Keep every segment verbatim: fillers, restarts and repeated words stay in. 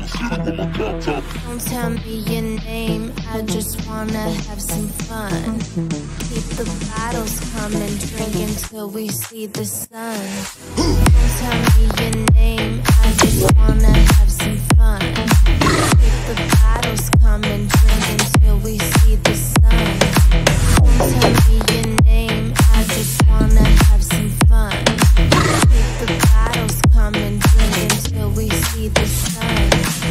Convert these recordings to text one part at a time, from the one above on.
Don't tell me your name, I just wanna have some fun. Keep the bottles coming, drink until we see the sun. Don't tell me your name, I just wanna have some fun. Keep the bottles coming, drink until we see the sun. Don't tell me your name, I just wanna have some fun. Keep the bottles coming, drink until we see the sun.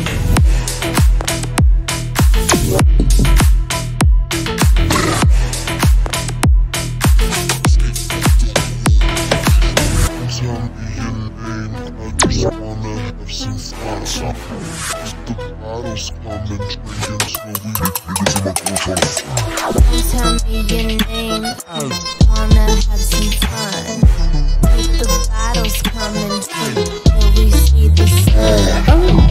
Don't tell me your name, I just wanna have some fun. Keep the bottles coming, drink till we see the sun.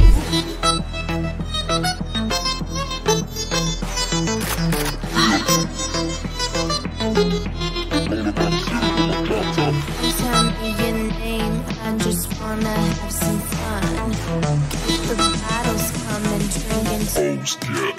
Don't tell me your name, I just wanna have some fun. Keep the bottles coming, drink until